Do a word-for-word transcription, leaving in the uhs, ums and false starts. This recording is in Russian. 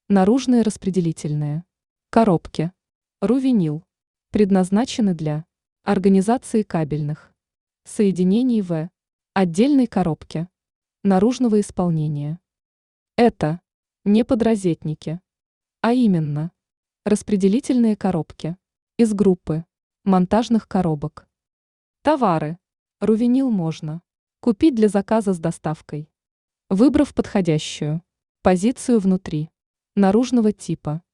Наружные распределительные коробки Рувенил предназначены для организации кабельных соединений в отдельной коробке наружного исполнения. Это не подрозетники, а именно распределительные коробки из группы монтажных коробок. Товары Рувенил можно купить для заказа с доставкой, выбрав подходящую позицию внутри наружного типа.